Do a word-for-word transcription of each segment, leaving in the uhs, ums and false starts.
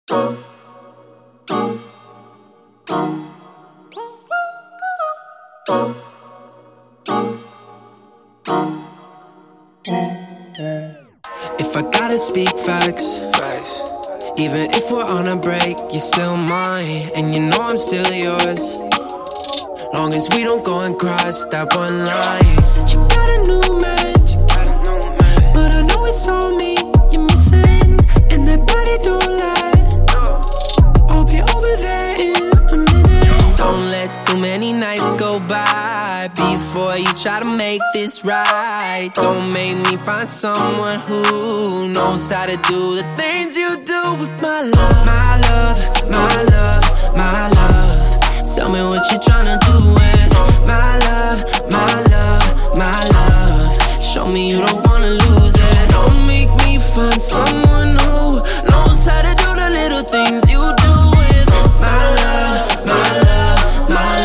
If I gotta speak facts, facts. Even if we're on a break, you're still mine, and you know I'm still yours. Long as we don't go and cross that one line. Said you got a new match, but I know it's on me. You're missing, and that body don't lie. I'll be over there in a minute. Don't let too many nights go by before you try to make this right. Don't make me find someone who knows how to do the things you do with my love. My love, my love, my love. Tell me what you're tryna do with my love, my love, my love. Show me you don't wanna lose it. Don't make me find someone who knows how to do the little things you do with my love, my love, my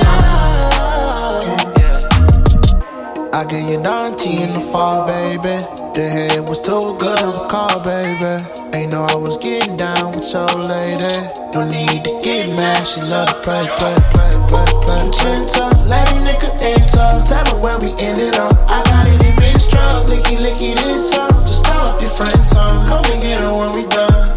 love. Yeah. I gave you ninety in the fall, baby. The head was too good to recall, baby. Ain't know I was getting down with your lady. No need to get mad, she love to play, play, play, play, play. Switch up, let a nigga enter. Tell her where we ended up. I got it in this truck, licky, licky, this up. Just tell up your friends, son. Come and get her when we done.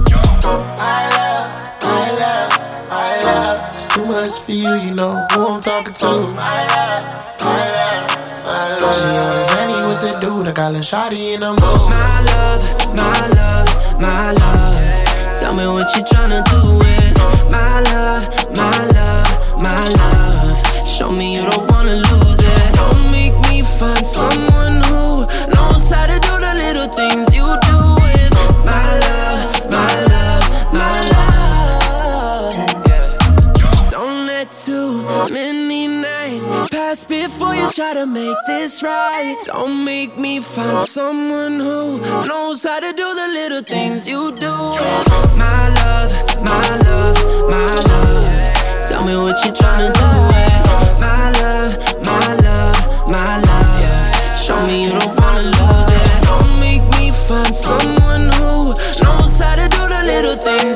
I love, I love, I love. It's too much for you, you know who I'm talking to. I love, I love, I love. She on his Annie with the dude, I got a shawty in the mood. My love, my love, my love. Tell me what you tryna do with my love, my love, my love. Show me you don't wanna lose it. Don't make me find someone who knows how to do the little things you do with my love, my love, my love. Yeah. Don't let too many nights pass before you try to make this right. Don't make me find someone who knows how to do the little things you do with my love, my love, my love. Tell me what you're tryna do with my love, my love, my love. Show me you don't wanna lose it. Don't make me find someone who knows how to do the little things